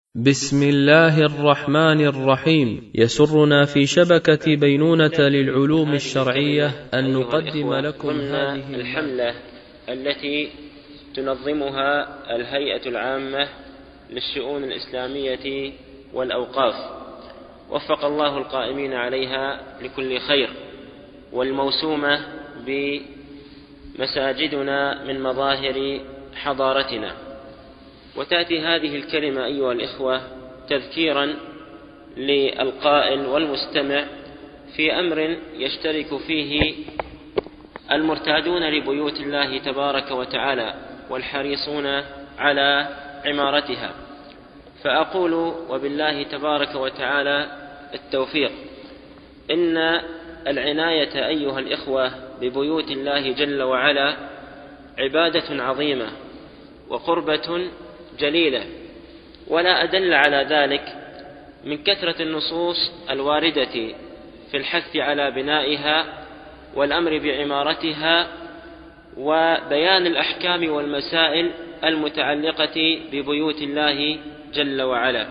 بسم الله الرحمن الرحيم. يسرنا في شبكة بينونة للعلوم الشرعية أن نقدم لكم هذه الحملة التي تنظمها الهيئة العامة للشؤون الإسلامية والأوقاف، وفق الله القائمين عليها لكل خير، والموسومة بمساجدنا من مظاهر حضارتنا. وتأتي هذه الكلمة أيها الإخوة تذكيرا للقائل والمستمع في أمر يشترك فيه المرتادون لبيوت الله تبارك وتعالى والحريصون على عمارتها. فأقول وبالله تبارك وتعالى التوفيق: إن العناية أيها الإخوة ببيوت الله جل وعلا عبادة عظيمة وقربة جليلة، ولا أدل على ذلك من كثرة النصوص الواردة في الحث على بنائها والأمر بعمارتها وبيان الأحكام والمسائل المتعلقة ببيوت الله جل وعلا.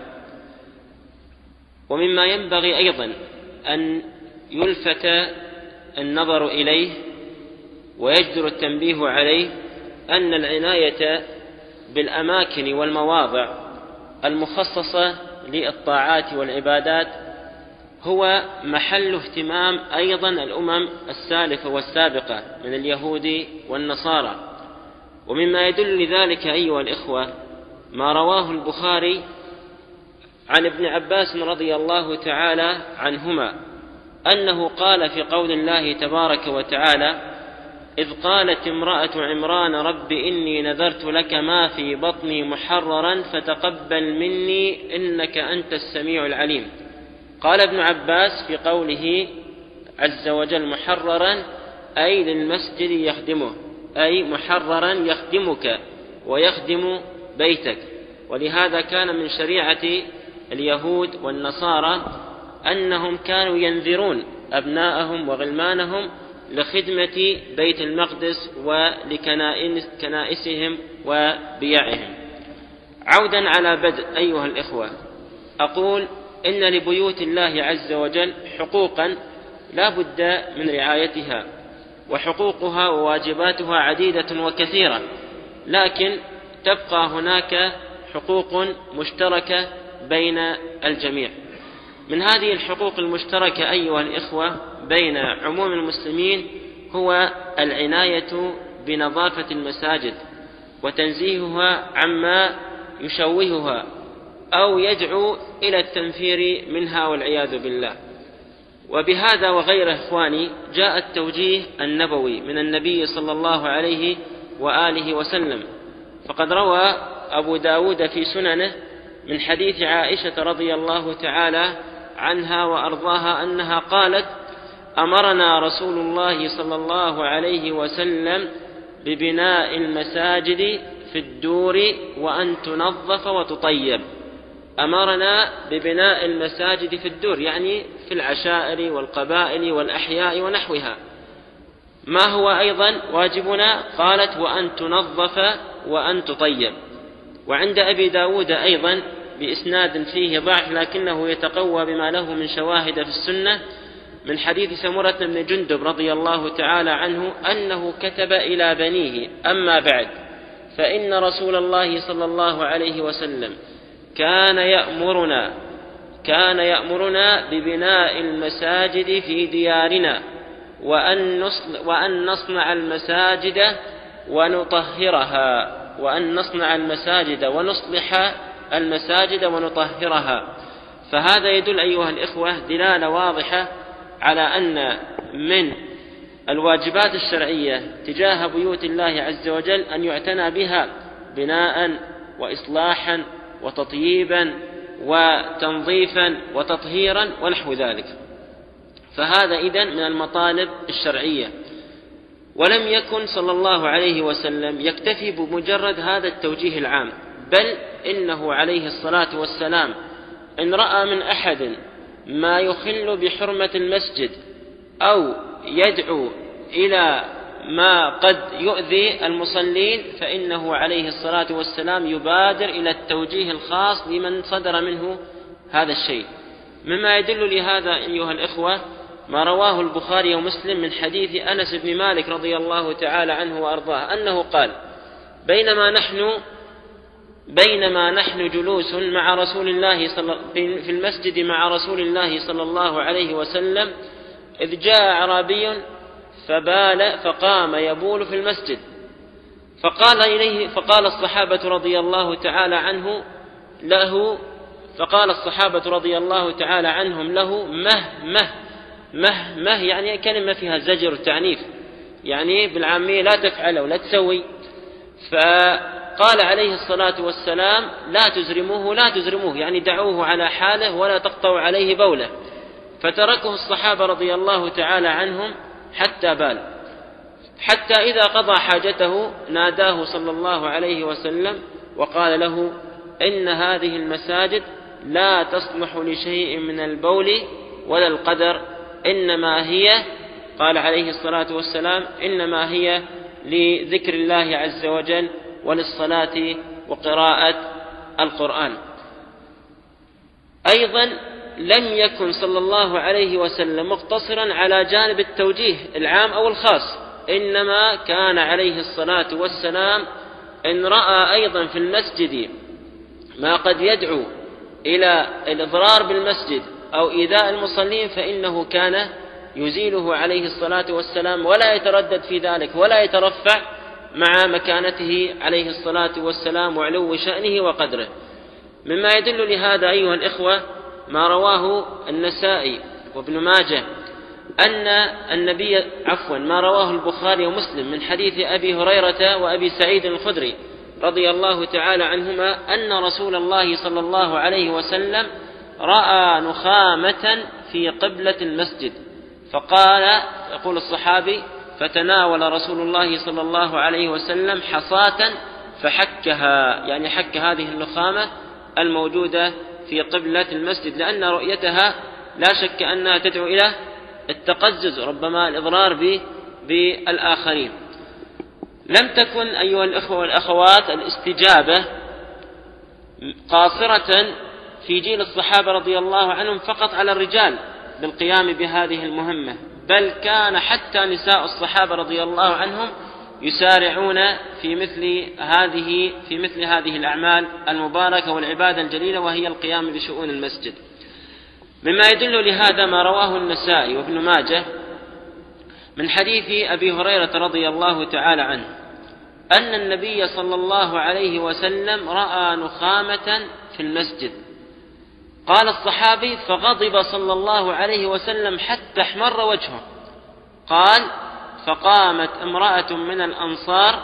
ومما ينبغي أيضا أن يلفت النظر إليه ويجدر التنبيه عليه أن العناية بالأماكن والمواضع المخصصة للطاعات والعبادات هو محل اهتمام أيضا الأمم السالفة والسابقة من اليهود والنصارى. ومما يدل لذلك أيها الإخوة ما رواه البخاري عن ابن عباس رضي الله تعالى عنهما أنه قال في قول الله تبارك وتعالى: إذ قالت امرأة عمران رب إني نذرت لك ما في بطني محررا فتقبل مني إنك أنت السميع العليم. قال ابن عباس في قوله عز وجل محررا أي للمسجد يخدمه، أي محررا يخدمك ويخدم بيتك. ولهذا كان من شريعة اليهود والنصارى أنهم كانوا ينذرون أبناءهم وغلمانهم لخدمة بيت المقدس ولكنائسهم وبيعهم. عودا على بدء أيها الإخوة، أقول إن لبيوت الله عز وجل حقوقا لا بد من رعايتها، وحقوقها وواجباتها عديدة وكثيرة، لكن تبقى هناك حقوق مشتركة بين الجميع. من هذه الحقوق المشتركة أيها الإخوة بين عموم المسلمين هو العناية بنظافة المساجد وتنزيهها عما يشوهها أو يدعو إلى التنفير منها والعياذ بالله. وبهذا وغيره إخواني جاء التوجيه النبوي من النبي صلى الله عليه وآله وسلم، فقد روى أبو داود في سننه من حديث عائشة رضي الله تعالى عنها وأرضاها أنها قالت: أمرنا رسول الله صلى الله عليه وسلم ببناء المساجد في الدور وأن تنظف وتطيب. أمرنا ببناء المساجد في الدور يعني في العشائر والقبائل والأحياء ونحوها. ما هو أيضا واجبنا؟ قالت: وأن تنظف وأن تطيب. وعند أبي داود أيضا بإسناد فيه ضعف لكنه يتقوى بما له من شواهد في السنة من حديث سمرة بن جندب رضي الله تعالى عنه أنه كتب إلى بنيه: أما بعد فإن رسول الله صلى الله عليه وسلم كان يأمرنا ببناء المساجد في ديارنا وأن نصنع المساجد ونطهرها، وأن نصنع المساجد ونصلح المساجد ونطهرها. فهذا يدل أيها الإخوة دلالة واضحة على أن من الواجبات الشرعية تجاه بيوت الله عز وجل أن يعتنى بها بناء وإصلاحا وتطييبا وتنظيفا وتطهيرا ونحو ذلك. فهذا إذن من المطالب الشرعية. ولم يكن صلى الله عليه وسلم يكتفي بمجرد هذا التوجيه العام، بل إنه عليه الصلاة والسلام إن رأى من أحد ما يخل بحرمة المسجد أو يدعو إلى ما قد يؤذي المصلين فإنه عليه الصلاة والسلام يبادر إلى التوجيه الخاص لمن صدر منه هذا الشيء. مما يدل لهذا أيها الإخوة ما رواه البخاري ومسلم من حديث أنس بن مالك رضي الله تعالى عنه وأرضاه أنه قال: بينما نحن جلوس مع رسول الله في المسجد مع رسول الله صلى الله عليه وسلم إذ جاء أعرابي فقام يبول في المسجد، فقال الصحابة رضي الله تعالى عنهم له مه يعني كلمة فيها زجر تعنيف، يعني بالعامية لا تفعله لا تسوي. فقال عليه الصلاة والسلام: لا تزرموه يعني دعوه على حاله ولا تقطعوا عليه بوله. فتركه الصحابة رضي الله تعالى عنهم حتى بال، حتى إذا قضى حاجته ناداه صلى الله عليه وسلم وقال له: إن هذه المساجد لا تصلح لشيء من البول ولا القدر، إنما هي، قال عليه الصلاة والسلام، إنما هي لذكر الله عز وجل وللصلاة وقراءة القرآن. أيضا لم يكن صلى الله عليه وسلم مقتصرا على جانب التوجيه العام أو الخاص، إنما كان عليه الصلاة والسلام إن رأى أيضا في المسجد ما قد يدعو إلى الإضرار بالمسجد أو إيذاء المصلين فإنه كان يزيله عليه الصلاة والسلام ولا يتردد في ذلك ولا يترفع مع مكانته عليه الصلاة والسلام وعلو شأنه وقدره. مما يدل لهذا أيها الإخوة ما رواه النسائي وابن ماجه ما رواه البخاري ومسلم من حديث أبي هريرة وأبي سعيد الخدري رضي الله تعالى عنهما أن رسول الله صلى الله عليه وسلم رأى نخامة في قبلة المسجد، فقال، يقول الصحابي: فتناول رسول الله صلى الله عليه وسلم حصاة فحكها، يعني حك هذه النخامة الموجودة في قبلة المسجد، لأن رؤيتها لا شك أنها تدعو إلى التقزز، ربما الإضرار بالآخرين. لم تكن أيها الإخوة والأخوات الاستجابة قاصرة في جيل الصحابة رضي الله عنهم فقط على الرجال بالقيام بهذه المهمة، بل كان حتى نساء الصحابة رضي الله عنهم يسارعون في مثل هذه الأعمال المباركة والعبادة الجليلة، وهي القيام بشؤون المسجد. مما يدل لهذا ما رواه النسائي وابن ماجه من حديث أبي هريرة رضي الله تعالى عنه أن النبي صلى الله عليه وسلم رأى نخامة في المسجد. قال الصحابي: فغضب صلى الله عليه وسلم حتى احمر وجهه. قال: فقامت امرأة من الأنصار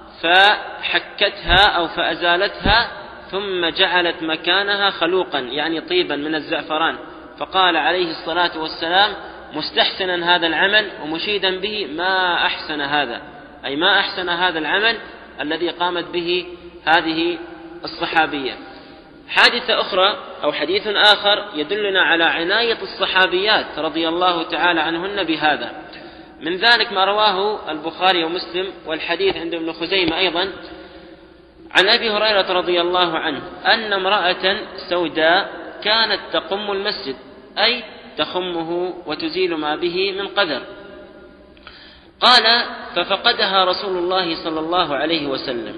فحكتها أو فأزالتها، ثم جعلت مكانها خلوقا، يعني طيبا من الزعفران. فقال عليه الصلاة والسلام مستحسنا هذا العمل ومشيدا به: ما أحسن هذا، أي ما أحسن هذا العمل الذي قامت به هذه الصحابية. حادثة أخرى أو حديث آخر يدلنا على عناية الصحابيات رضي الله تعالى عنهن بهذا. من ذلك ما رواه البخاري ومسلم، والحديث عند ابن خزيمة أيضا، عن أبي هريرة رضي الله عنه أن امرأة سوداء كانت تقم المسجد، أي تخمه وتزيل ما به من قدر. قال: ففقدها رسول الله صلى الله عليه وسلم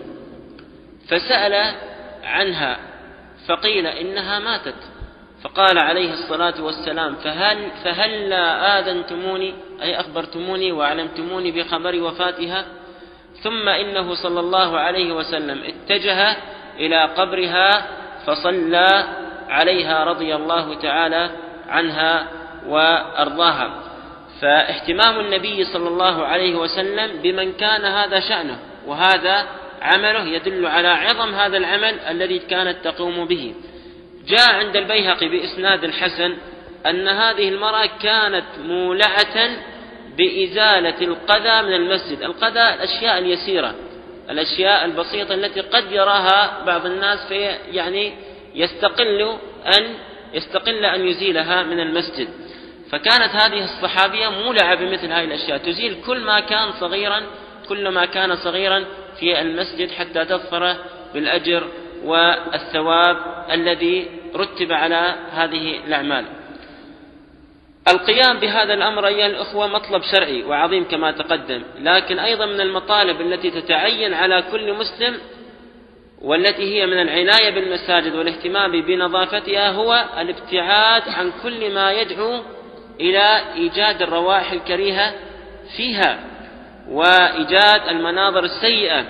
فسأل عنها فقيل إنها ماتت، فقال عليه الصلاة والسلام: فهلا آذنتموني، أي أخبرتموني وأعلمتموني بخبر وفاتها؟ ثم إنه صلى الله عليه وسلم اتجه إلى قبرها فصلى عليها رضي الله تعالى عنها وأرضاها. فاهتمام النبي صلى الله عليه وسلم بمن كان هذا شأنه وهذا عمله يدل على عظم هذا العمل الذي كانت تقوم به. جاء عند البيهقي بإسناد حسن أن هذه المرأة كانت مولعة بإزالة القذى من المسجد. القذى الأشياء اليسيرة، الأشياء البسيطة التي قد يراها بعض الناس في يعني يستقل أن يزيلها من المسجد. فكانت هذه الصحابية مولعة بمثل هذه الأشياء، تزيل كل ما كان صغيرا في المسجد حتى تظفر بالأجر والثواب الذي رتب على هذه الأعمال. القيام بهذا الأمر أيها الأخوة مطلب شرعي وعظيم كما تقدم، لكن أيضا من المطالب التي تتعين على كل مسلم والتي هي من العناية بالمساجد والاهتمام بنظافتها هو الابتعاد عن كل ما يدعو إلى إيجاد الروائح الكريهة فيها وإيجاد المناظر السيئة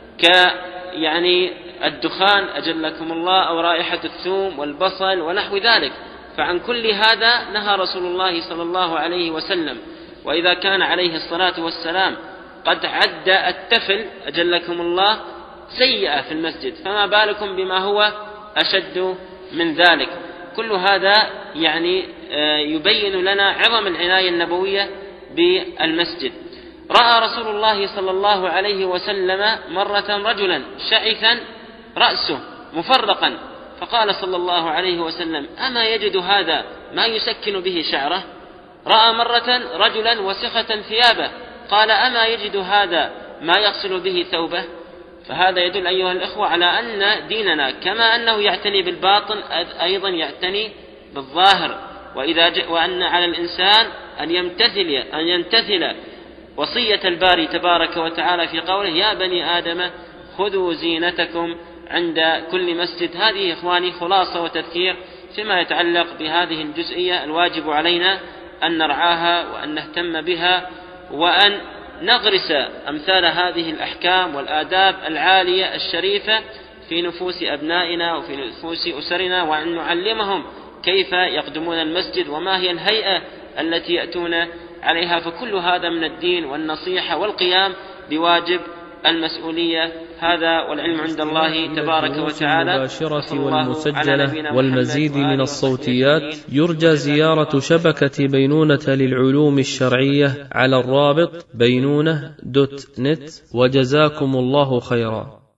الدخان أجلكم الله أو رائحة الثوم والبصل ونحو ذلك. فعن كل هذا نهى رسول الله صلى الله عليه وسلم. وإذا كان عليه الصلاة والسلام قد عد التفل أجلكم الله سيئة في المسجد، فما بالكم بما هو أشد من ذلك. كل هذا يبين لنا عظم العناية النبوية بالمسجد. رأى رسول الله صلى الله عليه وسلم مرة رجلا شعثا رأسه مفرقا، فقال صلى الله عليه وسلم: أما يجد هذا ما يسكن به شعره؟ رأى مرة رجلا وسخة ثيابه، قال: أما يجد هذا ما يغسل به ثوبه؟ فهذا يدل أيها الأخوة على أن ديننا كما أنه يعتني بالباطن أيضا يعتني بالظاهر، وأن على الإنسان أن يمتثل وصية الباري تبارك وتعالى في قوله: يا بني آدم خذوا زينتكم عند كل مسجد. هذه إخواني خلاصة وتذكير فيما يتعلق بهذه الجزئية الواجب علينا أن نرعاها وأن نهتم بها وأن نغرس أمثال هذه الأحكام والآداب العالية الشريفة في نفوس أبنائنا وفي نفوس أسرنا، وأن نعلمهم كيف يقدمون المسجد وما هي الهيئة التي يأتون عليها. فكل هذا من الدين والنصيحة والقيام بواجب المسؤولية. هذا والعلم عند الله تبارك وتعالى. المباشرة والمسجلة والمزيد من الصوتيات يرجى زيارة شبكة بينونة للعلوم الشرعية على الرابط بينونة.net. وجزاكم الله خيرا.